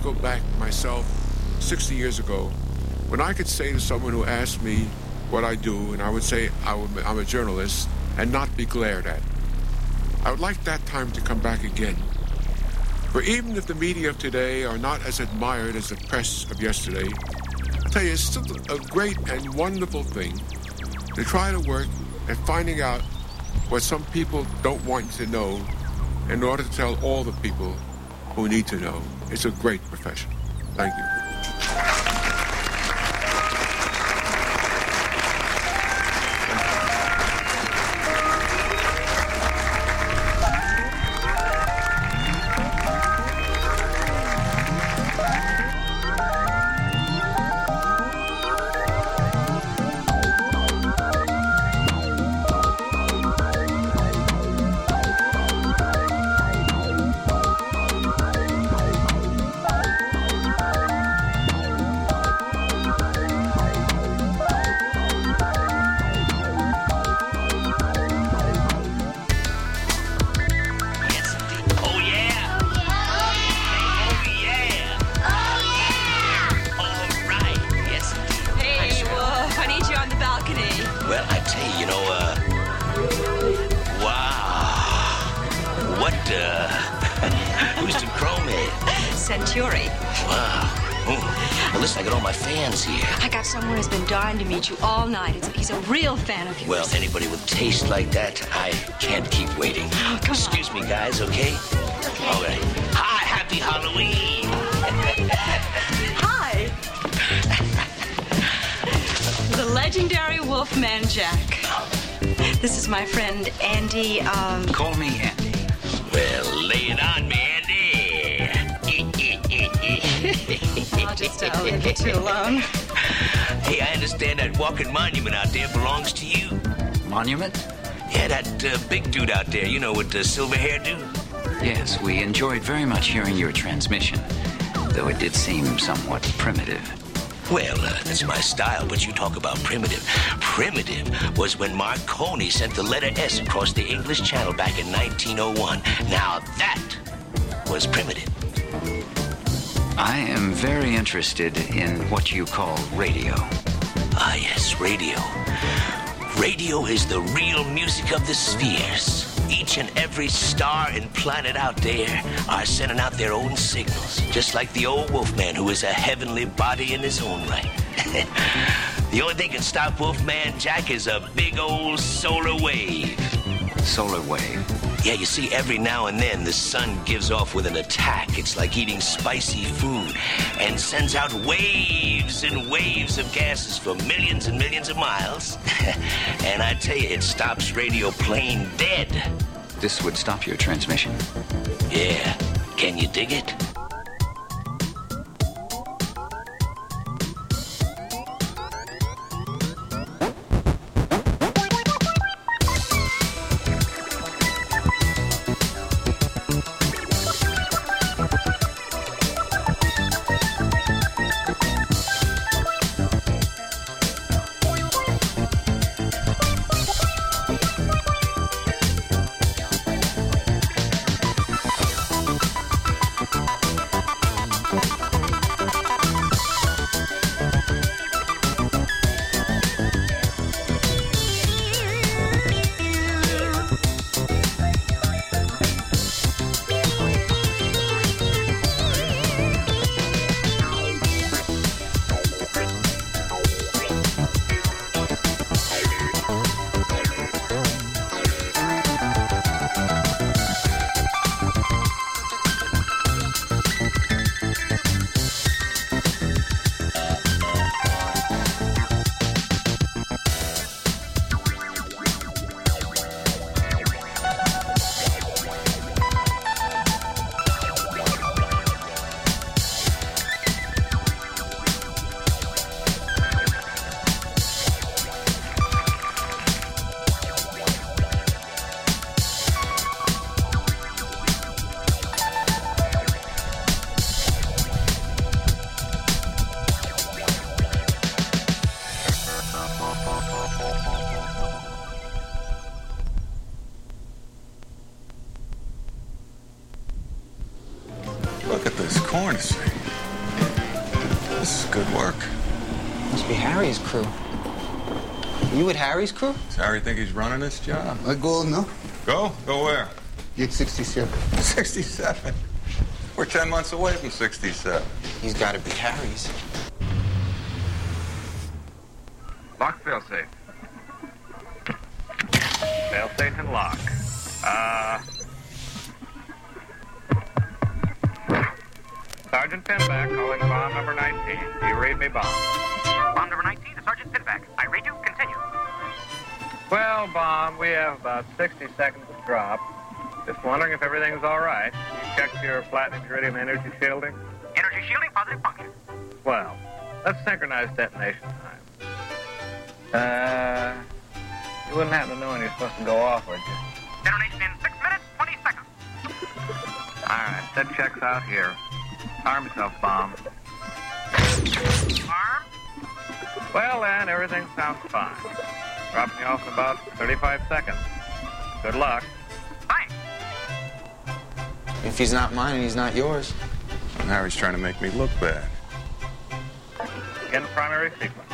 go back myself 60 years ago when I could say to someone who asked me what I do, and I would say I'm a journalist, and not be glared at. I would like that time to come back again. For even if the media of today are not as admired as the press of yesterday, I tell you, it's still a great and wonderful thing to try to work at finding out what some people don't want you to know in order to tell all the people who need to know. It's a great profession. Thank you. You all night. He's a real fan of yours. Well, anybody with taste like that, I can't keep waiting. Oh, come Excuse on. me, guys, okay? Okay. All right. Hi, happy Halloween. Hi. The legendary Wolfman Jack. This is my friend Andy, Call me Andy. Well, lay it on me, Andy. I'll just leave you two alone. Hey, I understand that walking monument out there belongs to you. Monument? Yeah, that big dude out there, you know, with the silver hairdo. Yes, we enjoyed very much hearing your transmission, though it did seem somewhat primitive. Well, that's my style, but you talk about primitive. Primitive was when Marconi sent the letter S across the English Channel back in 1901. Now that was primitive. I am very interested in what you call radio. Ah, yes, radio. Radio is the real music of the spheres. Each and every star and planet out there are sending out their own signals, just like the old Wolfman, who is a heavenly body in his own right. The only thing can stop Wolfman Jack is a big old solar wave. Solar wave? Yeah, you see, every now and then the sun gives off with an attack. It's like eating spicy food and sends out waves and waves of gases for millions and millions of miles. And I tell you, it stops radio plain dead. This would stop your transmission. Yeah. Can you dig it? Good work. Must be Harry's crew. You with Harry's crew? Does Harry think he's running this job? I go now. Go? Go where? Get 67. 67. We're 10 months away from 67. He's got to be Harry's. Lock failsafe. Failsafe and lock. Sergeant Pinback calling bomb number 19. Do you read me, bomb? Bomb number 19 to Sergeant Pinback. I read you. Continue. Well, bomb, we have about 60 seconds to drop. Just wondering if everything's all right. You checked your platinum iridium energy shielding? Energy shielding, positive function. Well, let's synchronize detonation time. You wouldn't happen to know when you're supposed to go off, would you? Detonation in 6 minutes, 20 seconds. All right, that checks out here. Arm yourself, bomb. Arm? Well, then, everything sounds fine. Dropping you off in about 35 seconds. Good luck. Fine. If he's not mine and he's not yours. And Harry's trying to make me look bad. Begin primary sequence.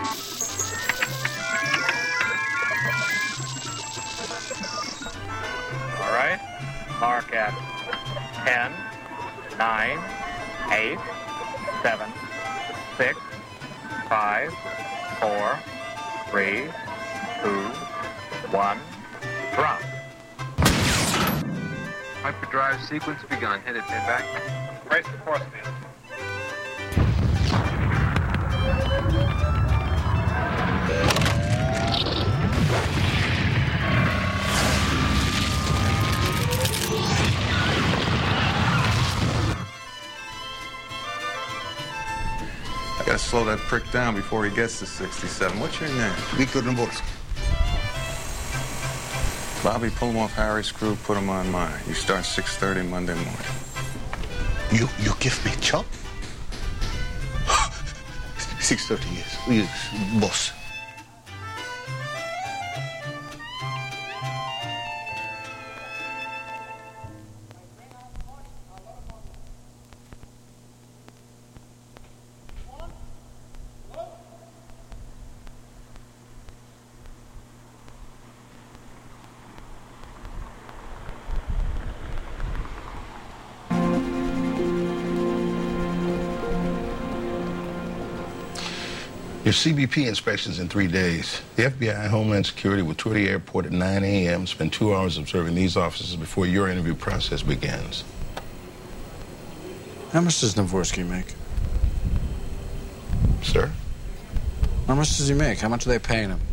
All right. Mark at 10, 9, 8, 7, 6, 5, 4, 3, 2, 1, drop. Hyperdrive sequence begun. Hit it, Pinback. Brace the force field. I gotta slow that prick down before he gets to 67. What's your name? Victor Dvorsky. Bobby, pull him off Harry's crew, put him on mine. You start 6:30 Monday morning. You give me job? 6:30 years. Yes, boss. Your CBP inspection's in 3 days. The FBI and Homeland Security will tour the airport at 9 a.m., spend 2 hours observing these officers before your interview process begins. How much does Dvorsky make? Sir? How much does he make? How much are they paying him?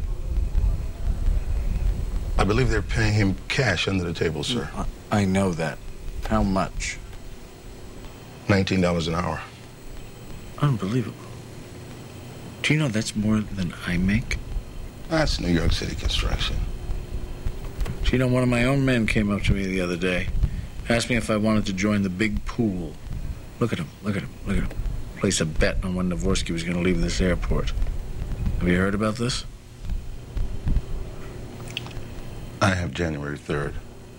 I believe they're paying him cash under the table, sir. I know that. How much? $19 an hour. Unbelievable. Do you know that's more than I make? That's New York City construction. Do you know one of my own men came up to me the other day, asked me if I wanted to join the big pool. Look at him, look at him, look at him. Place a bet on when Dvorsky was going to leave this airport. Have you heard about this? I have January 3rd.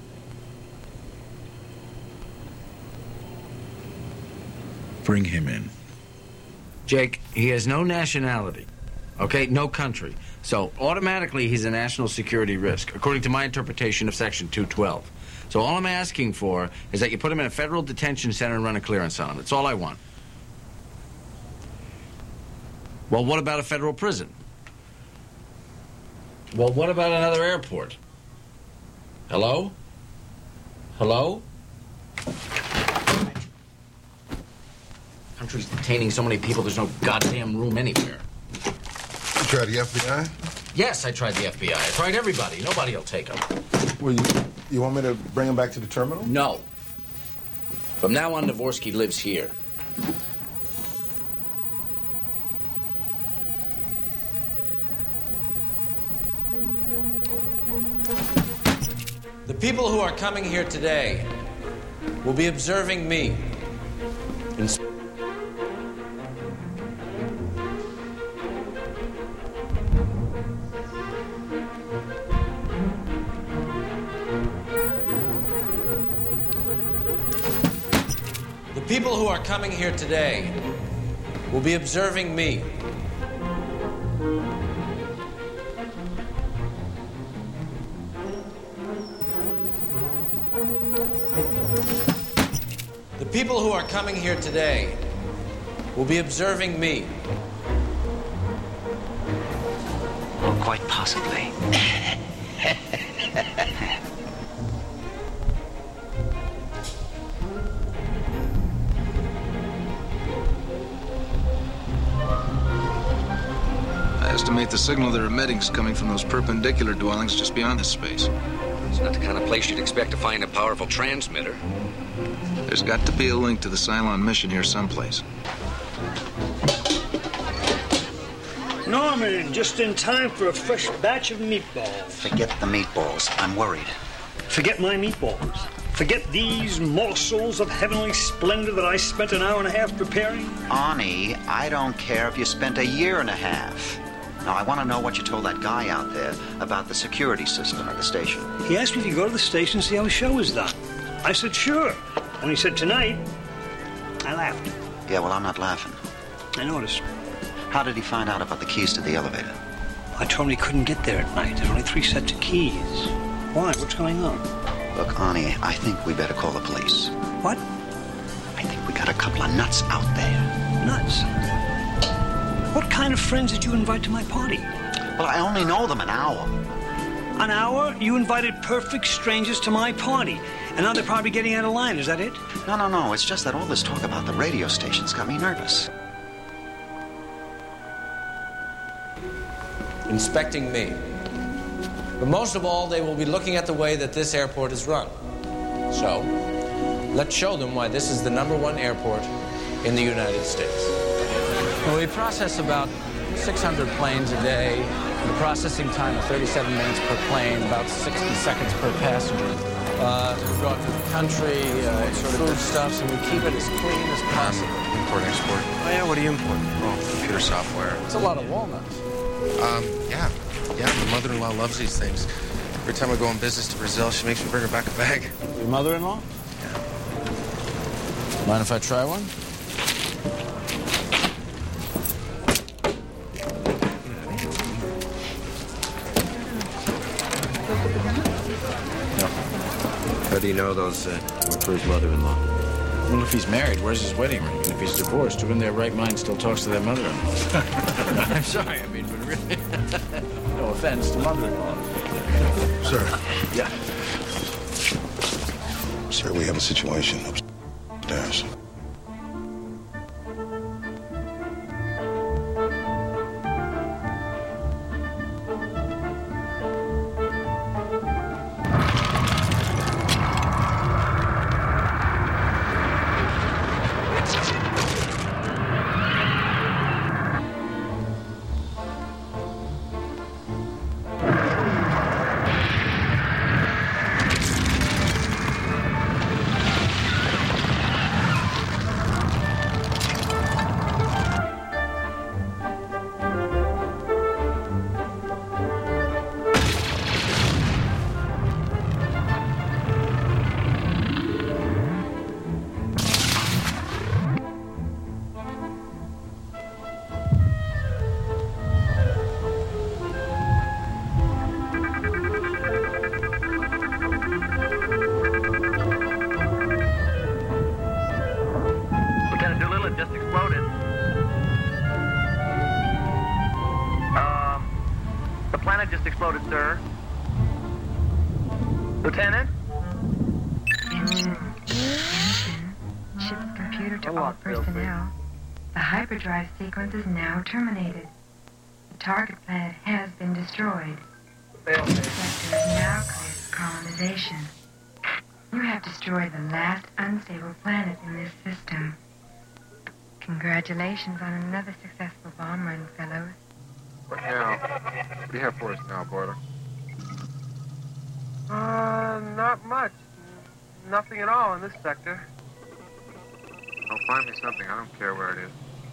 Bring him in. Jake, he has no nationality, okay? No country. So automatically he's a national security risk, according to my interpretation of Section 212. So all I'm asking for is that you put him in a federal detention center and run a clearance on him. That's all I want. Well, what about a federal prison? Well, what about another airport? Hello? Hello? Country's detaining so many people, there's no goddamn room anywhere. You tried the FBI? Yes, I tried the FBI. I tried everybody. Nobody will take them. Well, you want me to bring him back to the terminal? No. From now on, Dvorsky lives here. The people who are coming here today will be observing me. The people who are coming here today will be observing me. The people who are coming here today will be observing me. Oh, quite possibly. I estimate the signal they're emitting is coming from those perpendicular dwellings just beyond this space. It's not the kind of place you'd expect to find a powerful transmitter. There's got to be a link to the Cylon mission here someplace. Norman, just in time for a fresh batch of meatballs. Forget the meatballs. I'm worried. Forget my meatballs. Forget these morsels of heavenly splendor that I spent an hour and a half preparing. Arnie, I don't care if you spent a year and a half. Now, I want to know what you told that guy out there about the security system at the station. He asked me to go to the station and see how the show was done. I said, sure. When he said tonight, I laughed. Yeah, well, I'm not laughing. I noticed. How did he find out about the keys to the elevator? I told him he couldn't get there at night. There's only 3 sets of keys. Why? What's going on? Look, Arnie, I think we better call the police. What? I think we got a couple of nuts out there. Nuts? What kind of friends did you invite to my party? Well, I only know them an hour. An hour? You invited perfect strangers to my party. And now they're probably getting out of line. Is that it? No. It's just that all this talk about the radio stations got me nervous. Inspecting me. But most of all, they will be looking at the way that this airport is run. So, let's show them why this is the #1 airport in the United States. Well, we process about 600 planes a day. The processing time of 37 minutes per plane, about 60 seconds per passenger. We brought to the country foodstuffs, and we keep it as clean as possible. Import, export. Oh, yeah, what do you import? Oh, computer software. It's a lot of walnuts. Yeah, my mother-in-law loves these things. Every time I go on business to Brazil, she makes me bring her back a bag. Your mother-in-law? Yeah. Mind if I try one? How do you know those were for his mother-in-law? Well, if he's married, where's his wedding ring? And if he's divorced, who in their right mind still talks to their mother-in-law? I'm sorry, I mean, but really, no offense to mother-in-law. Sir. Yeah. Sir, we have a situation upstairs. Just exploded, sir. Lieutenant? Ship's computer to all personnel. The hyperdrive sequence is now terminated. The target planet has been destroyed. The sector is now cleared for colonization. You have destroyed the last unstable planet in this system. Congratulations on another successful bomb run, fellows. What now? What do you have for us now, Boiler? Not much. Nothing at all in this sector. Oh, find me something. I don't care where it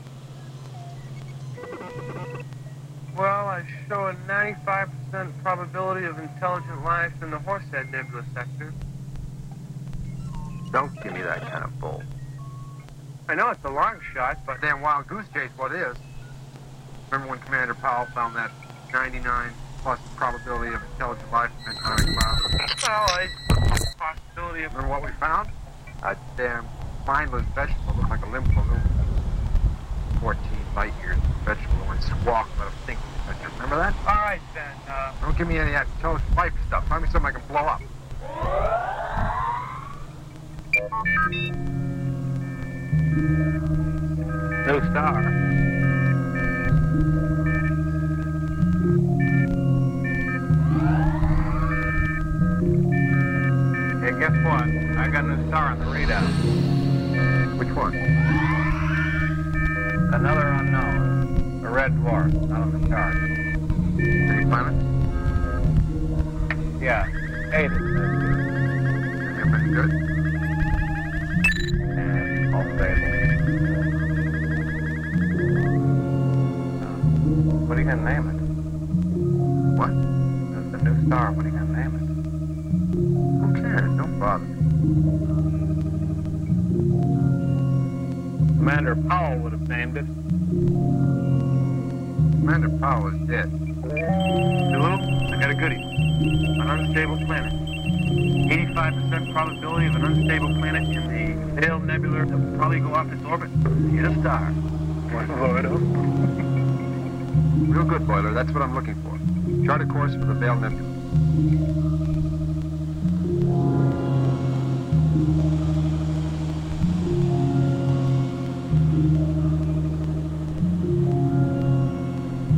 is. Well, I show a 95% probability of intelligent life in the Horsehead Nebula sector. Don't give me that kind of bull. I know it's a long shot, but damn wild goose chase what is. Remember when Commander Powell found that 99+ probability of intelligent life in the atomic bomb? Well, possibility of... Remember what we found? A damn mindless vegetable looked like a limp balloon. 14 light years of vegetable went squawk without thinking. Remember that? All right, then. Don't give me any of that toast life stuff. Find me something I can blow up. No star. Hey, guess what? I got a new star on the readout. Which one? Another unknown. A red dwarf, not on the chart. Any planet? Yeah, 8 it says. Everything good? And all stable. What are you gonna name it? What? The new star, what are you gonna name it? Who cares? Don't bother. Commander Powell would have named it. Commander Powell is dead. Hello? I got a goodie. An unstable planet. 85% probability of an unstable planet in the Hale Nebula that will probably go off its orbit and hit a star. Want to blow it up? Real good, Boiler. That's what I'm looking for. Chart a course for the Vale Nebula.